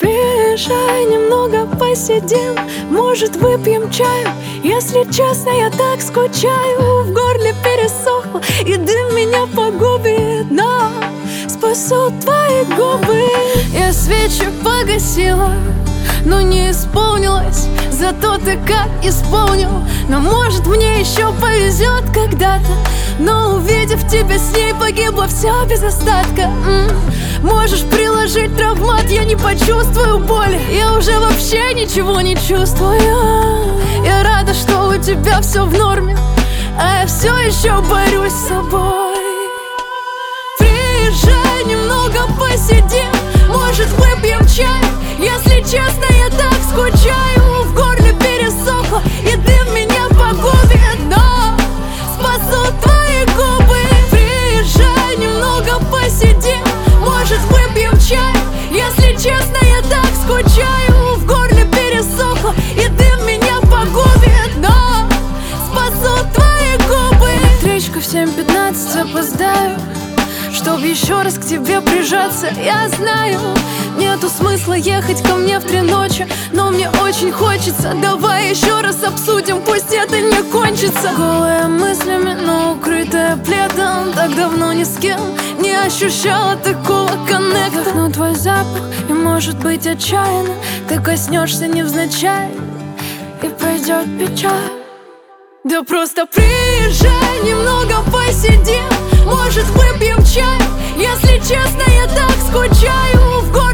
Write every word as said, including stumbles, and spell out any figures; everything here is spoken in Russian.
Приезжай, немного посидим, может выпьем чаю. Если честно, я так скучаю, в горле пересохло, и дым меня погубит, но спасут твои губы. Я свечи погасила, но не исполнилось, зато ты как исполнил. Но может мне еще повезет когда-то, но увидев тебя с ней, погибло все без остатка. М-м. Можешь приложить травмат, я не почувствую боли, я уже вообще ничего не чувствую. Я рада, что у тебя все в норме, а я все еще борюсь с собой. Приезжай, немного посидим, может выпьем чай. Если честно, я так скучаю, в горле пересохло, и дым меня погубит, но спасут твои губы. Приезжай, немного посидим, может выпьем чай. Если честно, я так скучаю, в горле пересохло, и дым меня погубит, но спасут твои губы. Электричка в семь пятнадцать, опоздаю, чтоб еще раз к тебе прижаться. Я знаю, нету смысла ехать ко мне в три ночи, но мне очень хочется. Давай еще раз обсудим, пусть это не кончится. Голая мыслями, но укрытая пледом, так давно ни с кем не ощущала такого коннекта. Вдохну твой запах, и может быть отчаянно ты коснешься невзначай, и пройдет печаль. Да просто приезжай, немного посидим, может выпьем чай. Если честно, я так скучаю, в горле